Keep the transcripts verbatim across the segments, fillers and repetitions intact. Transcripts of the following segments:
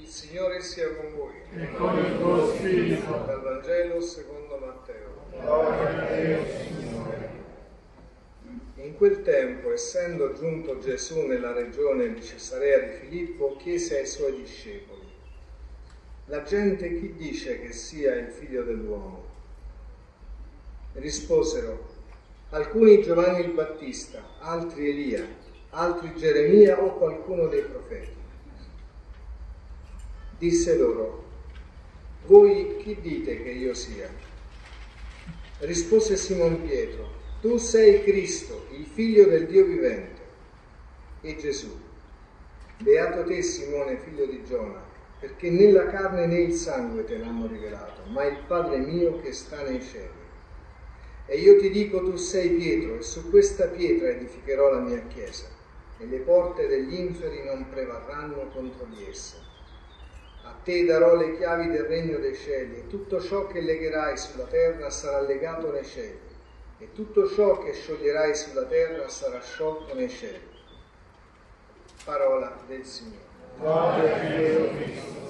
Signore sia con voi. E con il tuo spirito. Dal Vangelo secondo Matteo. Gloria a te, Signore. In quel tempo, essendo giunto Gesù nella regione di Cesarea di Filippo, chiese ai suoi discepoli: la gente chi dice che sia il figlio dell'uomo? Risposero: alcuni Giovanni il Battista, altri Elia, altri Geremia o qualcuno dei profeti. Disse loro: voi chi dite che io sia? Rispose Simon Pietro: tu sei Cristo, il figlio del Dio vivente. E Gesù: beato te, Simone, figlio di Giona, perché né la carne né il sangue te l'hanno rivelato, ma il Padre mio che sta nei cieli. E io ti dico, tu sei Pietro, e su questa pietra edificherò la mia chiesa, e le porte degli inferi non prevarranno contro di essa. A te darò le chiavi del regno dei cieli, e tutto ciò che legherai sulla terra sarà legato nei cieli, e tutto ciò che scioglierai sulla terra sarà sciolto nei cieli. Parola del Signore. Gloria a te, Cristo.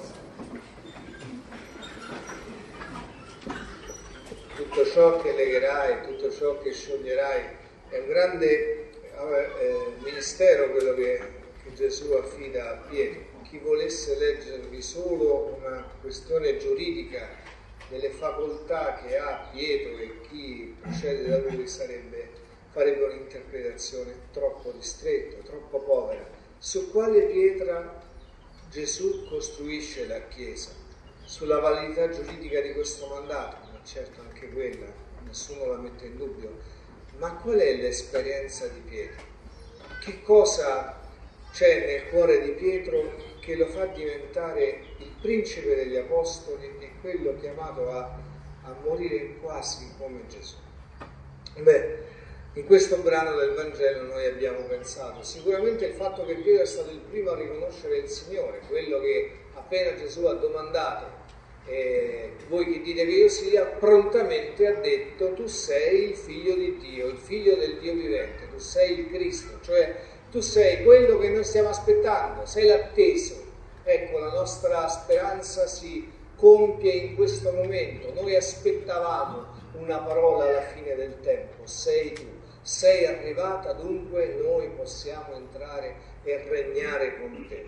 Tutto ciò che legherai, tutto ciò che scioglierai, è un grande eh, ministero quello che, che Gesù affida a Pietro. Chi volesse leggervi solo una questione giuridica delle facoltà che ha Pietro e chi procede da lui sarebbe, farebbe un'interpretazione troppo ristretta, troppo povera. Su quale pietra Gesù costruisce la Chiesa? Sulla validità giuridica di questo mandato? Ma certo anche quella, nessuno la mette in dubbio. Ma qual è l'esperienza di Pietro? Che cosa c'è nel cuore di Pietro che lo fa diventare il principe degli apostoli e quello chiamato a, a morire quasi come Gesù? Beh, in questo brano del Vangelo noi abbiamo pensato sicuramente il fatto che Pietro è stato il primo a riconoscere il Signore, quello che appena Gesù ha domandato eh, voi chi dite che io sia, prontamente ha detto: tu sei il figlio di Dio, il figlio del Dio vivente, tu sei il Cristo, cioè tu sei quello che noi stiamo aspettando, sei l'atteso. Ecco, la nostra speranza si compie in questo momento. Noi aspettavamo una parola alla fine del tempo: sei tu, sei arrivata, dunque noi possiamo entrare e regnare con te.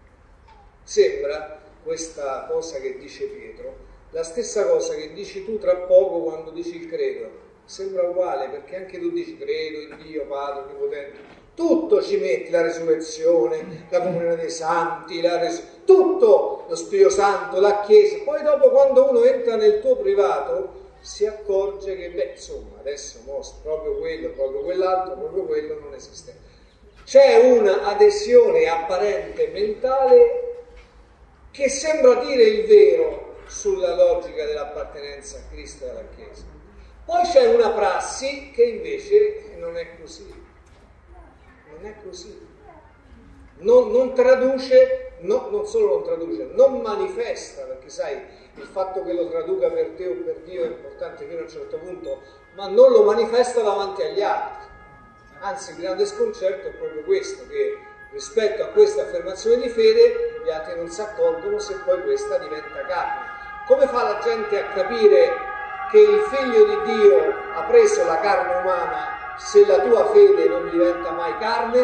Sembra questa cosa che dice Pietro la stessa cosa che dici tu tra poco quando dici il credo. Sembra uguale, perché anche tu dici credo in Dio Padre Onnipotente. Tutto ci metti, la resurrezione, la comunione dei santi, la res- tutto, lo Spirito Santo, la Chiesa. Poi dopo, quando uno entra nel tuo privato, si accorge che, beh, insomma, adesso mostro proprio quello, proprio quell'altro, proprio quello non esiste. C'è una adesione apparente mentale che sembra dire il vero sulla logica dell'appartenenza a Cristo e alla Chiesa. Poi c'è una prassi che invece non è così. Non è così, non, non traduce, no, non solo non traduce, non manifesta, perché sai, il fatto che lo traduca per te o per Dio è importante fino a un certo punto, ma non lo manifesta davanti agli altri. Anzi, il grande sconcerto è proprio questo, che rispetto a questa affermazione di fede gli altri non si accorgono se poi questa diventa carne. Come fa la gente a capire che il figlio di Dio ha preso la carne umana se la tua fede non diventa mai carne?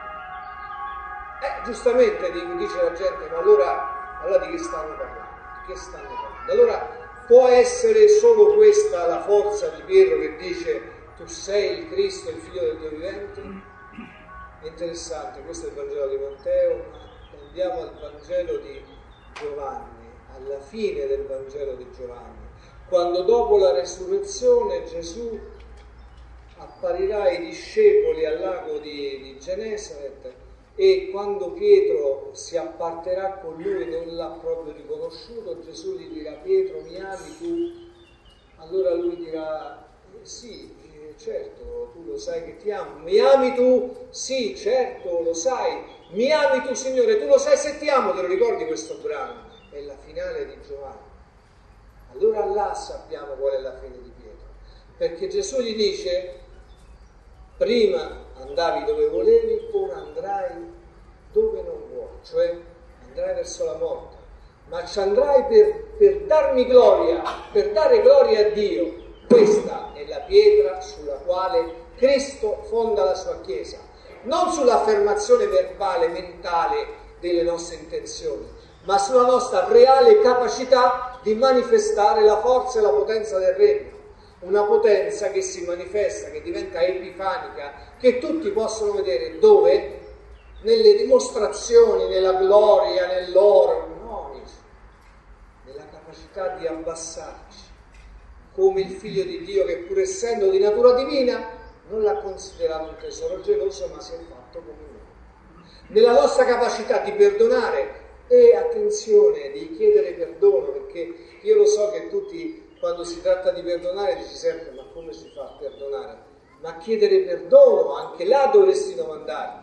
Eh, giustamente dice la gente, ma allora, allora di che stanno parlando? Di che stanno parlando? Allora può essere solo questa la forza di Pietro che dice tu sei il Cristo, il figlio del Dio vivente? È interessante, questo è il Vangelo di Matteo, ma andiamo al Vangelo di Giovanni, alla fine del Vangelo di Giovanni, quando dopo la resurrezione Gesù apparirà ai discepoli al lago di, di Genesaret, e quando Pietro si apparterà con lui, non l'ha proprio riconosciuto, Gesù gli dirà: Pietro, mi ami tu? Allora lui dirà: eh, sì, eh, certo, tu lo sai che ti amo. Mi ami tu? Sì, certo, lo sai. Mi ami tu, Signore? Tu lo sai se ti amo. Te lo ricordi questo brano? È la finale di Giovanni. Allora là sappiamo qual è la fine di Pietro, perché Gesù gli dice: prima andavi dove volevi, ora andrai dove non vuoi, cioè andrai verso la morte. ma ci andrai per, per darmi gloria, per dare gloria a Dio. Questa è la pietra sulla quale Cristo fonda la sua Chiesa, non sull'affermazione verbale, mentale delle nostre intenzioni, ma sulla nostra reale capacità di manifestare la forza e la potenza del Regno. Una potenza che si manifesta, che diventa epifanica, che tutti possono vedere dove? Nelle dimostrazioni, nella gloria, nell'oro, no, amici, nella capacità di abbassarci, come il Figlio di Dio che pur essendo di natura divina non l'ha considerato un tesoro geloso, ma si è fatto come noi. Nella nostra capacità di perdonare e, attenzione, di chiedere perdono, perché io lo so che tutti, quando si tratta di perdonare, dici sempre, ma come si fa a perdonare? Ma chiedere perdono, anche là dovresti domandarti.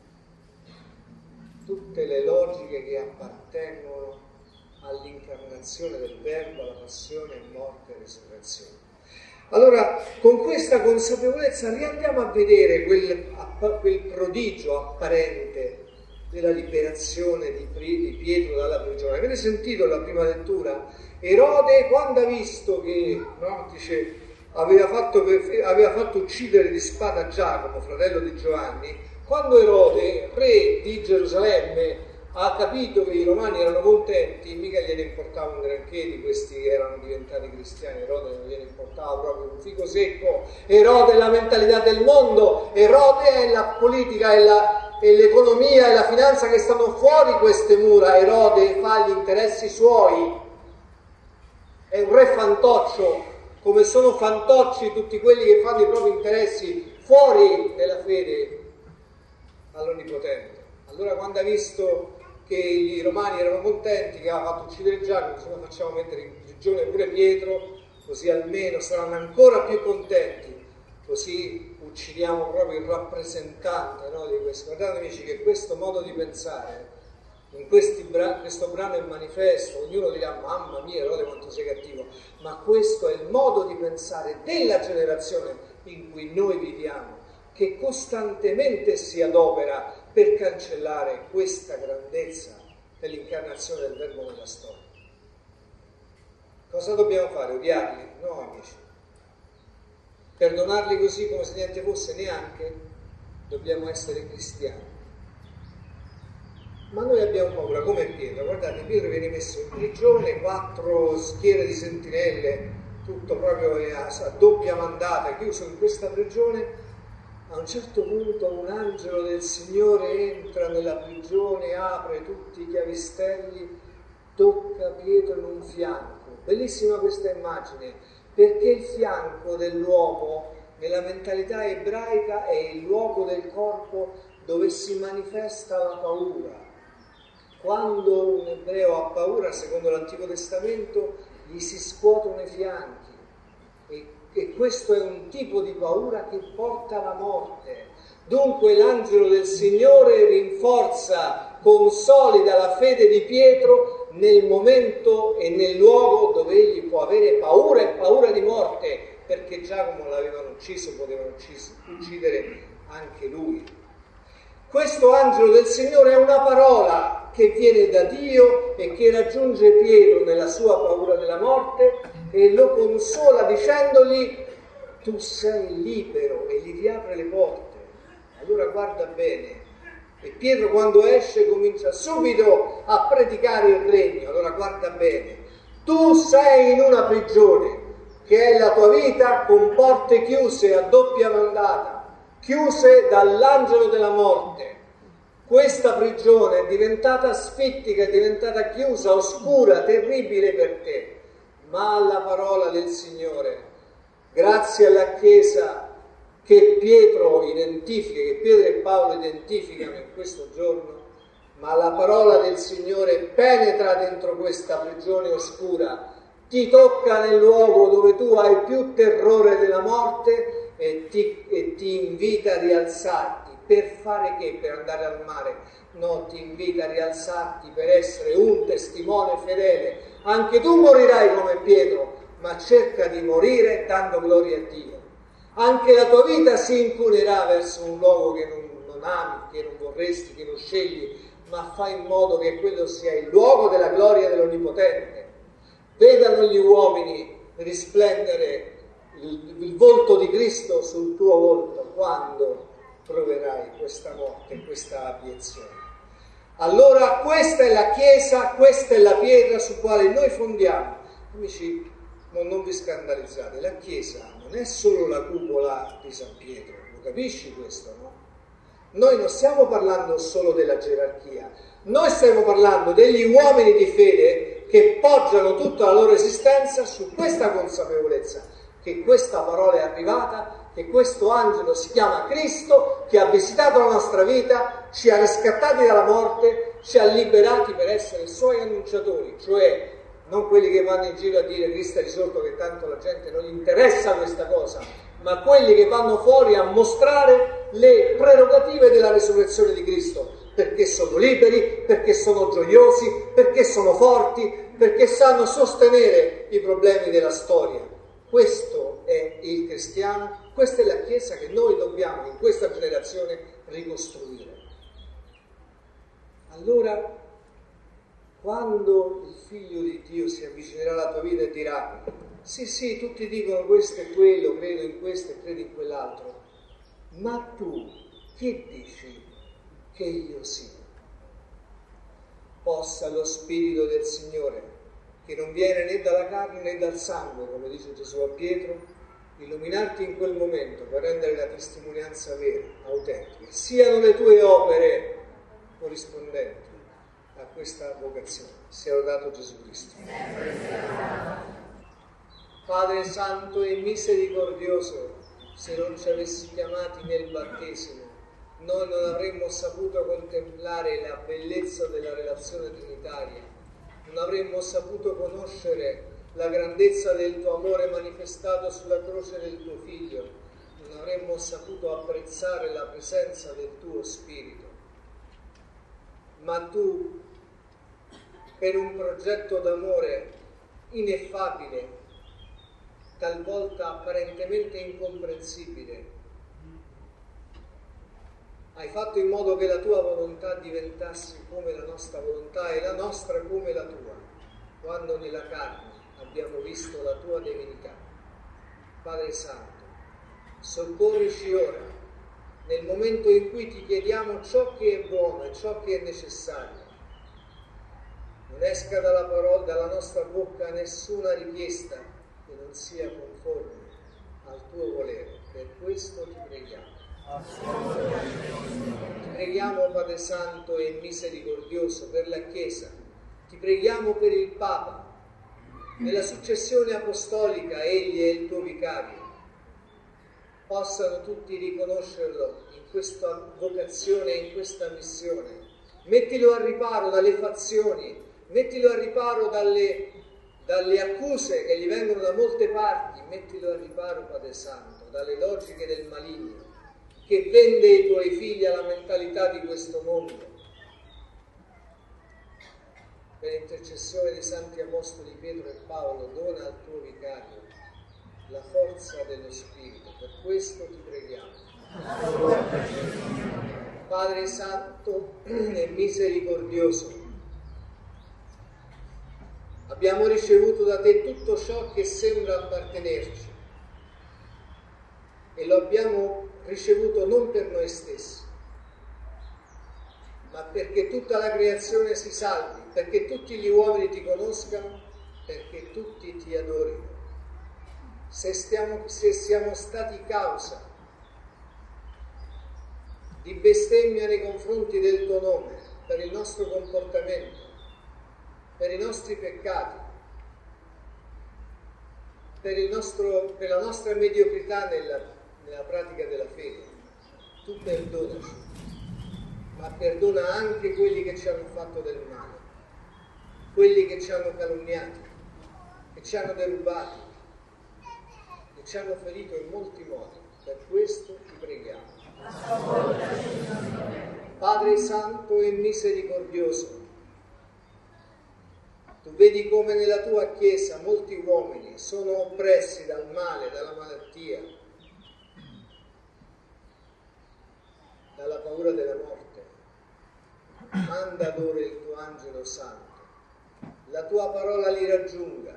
Tutte le logiche che appartengono all'incarnazione del Verbo, alla passione, morte e resurrezione. Allora, con questa consapevolezza riandiamo a vedere quel, quel prodigio apparente della liberazione di Pietro dalla prigione. Avete sentito la prima lettura? Erode, quando ha visto che, no, dice, aveva fatto, aveva fatto uccidere di spada Giacomo, fratello di Giovanni, quando Erode, re di Gerusalemme, ha capito che i romani erano contenti, mica gliene importava un granché di questi che erano diventati cristiani. Erode non gliene importava proprio un fico secco. Erode è la mentalità del mondo, Erode è la politica e, la, e l'economia e la finanza che stanno fuori queste mura. Erode fa gli interessi suoi, è un re fantoccio, come sono fantocci tutti quelli che fanno i propri interessi fuori della fede all'Onnipotente. Allora, quando ha visto che i romani erano contenti, che aveva fatto uccidere Giacomo, insomma, facciamo mettere in prigione pure Pietro, così almeno saranno ancora più contenti, così uccidiamo proprio il rappresentante, no, di questo. Guardate amici che questo modo di pensare, in questi bra- questo brano è manifesto, ognuno dirà mamma mia Erode quanto sei cattivo, ma questo è il modo di pensare della generazione in cui noi viviamo, che costantemente si adopera per cancellare questa grandezza dell'incarnazione del Verbo nella storia. Cosa dobbiamo fare? Odiarli? No, amici. Perdonarli così come se niente fosse neanche? Dobbiamo essere cristiani. Ma noi abbiamo paura, come Pietro. Guardate, Pietro viene messo in prigione, quattro schiere di sentinelle, tutto proprio a, a doppia mandata, chiuso in questa prigione. A un certo punto un angelo del Signore entra nella prigione, apre tutti i chiavistelli, tocca Pietro in un fianco. Bellissima questa immagine, perché il fianco dell'uomo nella mentalità ebraica è il luogo del corpo dove si manifesta la paura. Quando un ebreo ha paura, secondo l'Antico Testamento, gli si scuotono i fianchi. E E questo è un tipo di paura che porta alla morte. Dunque l'angelo del Signore rinforza, consolida la fede di Pietro nel momento e nel luogo dove egli può avere paura e paura di morte, perché Giacomo l'avevano ucciso, potevano uccidere anche lui. Questo angelo del Signore è una parola che viene da Dio e che raggiunge Pietro nella sua paura della morte e lo consola dicendogli: tu sei libero, e gli riapre le porte. Allora guarda bene, e Pietro quando esce comincia subito a predicare il regno. Allora guarda bene, tu sei in una prigione che è la tua vita, con porte chiuse a doppia mandata, chiuse dall'angelo della morte. Questa prigione è diventata asfittica, è diventata chiusa, oscura, terribile per te. Ma alla parola del Signore, grazie alla Chiesa che Pietro identifica, che Pietro e Paolo identificano in questo giorno, ma la parola del Signore penetra dentro questa prigione oscura, ti tocca nel luogo dove tu hai più terrore della morte e ti, e ti invita a rialzarti. Per fare che? Per andare al mare? No, ti invita a rialzarti per essere un testimone fedele. Anche tu morirai come Pietro, ma cerca di morire dando gloria a Dio. Anche la tua vita si incunerà verso un luogo che non, non ami, che non vorresti, che non scegli, ma fai in modo che quello sia il luogo della gloria dell'Onnipotente. Vedano gli uomini risplendere il, il volto di Cristo sul tuo volto quando proverai questa morte, questa abiezione. Allora questa è la Chiesa, questa è la pietra su quale noi fondiamo. Amici, non, non vi scandalizzate, la Chiesa non è solo la cupola di San Pietro, lo capisci questo, no? Noi non stiamo parlando solo della gerarchia, noi stiamo parlando degli uomini di fede che poggiano tutta la loro esistenza su questa consapevolezza, che questa parola è arrivata, che questo angelo si chiama Cristo, che ha visitato la nostra vita, ci ha riscattati dalla morte, ci ha liberati per essere i suoi annunciatori, cioè non quelli che vanno in giro a dire Cristo è risorto, che tanto la gente non gli interessa questa cosa, ma quelli che vanno fuori a mostrare le prerogative della resurrezione di Cristo, perché sono liberi, perché sono gioiosi, perché sono forti, perché sanno sostenere i problemi della storia. Questo è il cristiano, questa è la Chiesa che noi dobbiamo in questa generazione ricostruire. Allora, quando il Figlio di Dio si avvicinerà alla tua vita e dirà sì, sì, tutti dicono questo e quello, credo in questo e credo in quell'altro, ma tu che dici che io sia? Possa lo Spirito del Signore, che non viene né dalla carne né dal sangue, come dice Gesù a Pietro, illuminarti in quel momento per rendere la testimonianza vera, autentica. Siano le tue opere corrispondenti a questa vocazione. Sia lodato Gesù Cristo. Padre Santo e misericordioso, se non ci avessi chiamati nel battesimo, noi non avremmo saputo contemplare la bellezza della relazione trinitaria, non avremmo saputo conoscere la grandezza del tuo amore manifestato sulla croce del tuo Figlio, non avremmo saputo apprezzare la presenza del tuo Spirito. Ma tu, per un progetto d'amore ineffabile, talvolta apparentemente incomprensibile, hai fatto in modo che la tua volontà diventasse come la nostra volontà e la nostra come la tua, quando nella carne abbiamo visto la tua divinità. Padre Santo, soccorrici ora, nel momento in cui ti chiediamo ciò che è buono e ciò che è necessario. Non esca dalla parola, dalla nostra bocca nessuna richiesta che non sia conforme al tuo volere. Per questo ti preghiamo. Ti preghiamo, Padre Santo e misericordioso, per la Chiesa. Ti preghiamo per il Papa. Nella successione apostolica egli è il tuo vicario. Possano tutti riconoscerlo in questa vocazione e in questa missione. Mettilo a riparo dalle fazioni, mettilo a riparo dalle, dalle accuse che gli vengono da molte parti, mettilo a riparo, Padre Santo, dalle logiche del maligno che vende i tuoi figli alla mentalità di questo mondo. Per intercessione dei santi apostoli Pietro e Paolo, dona al tuo vicario la forza dello Spirito. Per questo ti preghiamo. Padre Santo e misericordioso, abbiamo ricevuto da te tutto ciò che sembra appartenerci e lo abbiamo ricevuto non per noi stessi, ma perché tutta la creazione si salvi, perché tutti gli uomini ti conoscano, perché tutti ti adorino. Se, stiamo, se siamo stati causa di bestemmia nei confronti del tuo nome, per il nostro comportamento, per i nostri peccati, per, il nostro, per la nostra mediocrità nella, nella pratica della fede, tu perdonaci, ma perdona anche quelli che ci hanno fatto del male, quelli che ci hanno calunniati, che ci hanno derubati, che ci hanno ferito in molti modi. Per questo ti preghiamo. Padre Santo e misericordioso, tu vedi come nella tua Chiesa molti uomini sono oppressi dal male, dalla malattia, dalla paura della morte. manda loro il tuo angelo santo, la tua parola li raggiunga,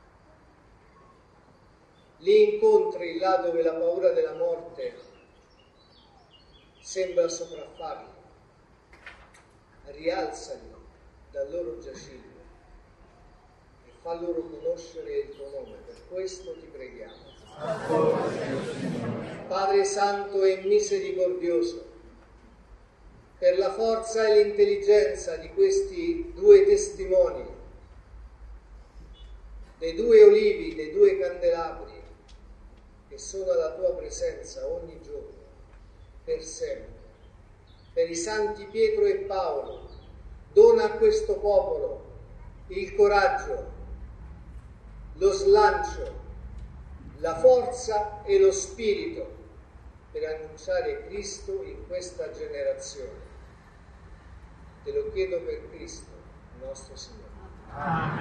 li incontri là dove la paura della morte sembra sopraffarli, rialzali dal loro giaciglio e fa loro conoscere il tuo nome. Per questo ti preghiamo. Padre Santo e misericordioso, per la forza e l'intelligenza di questi due testimoni, dei due olivi, dei due candelabri, che sono alla tua presenza ogni giorno, per sempre, per i santi Pietro e Paolo, dona a questo popolo il coraggio, lo slancio, la forza e lo spirito per annunciare Cristo in questa generazione. Te lo chiedo per Cristo, nostro Signore. Amen.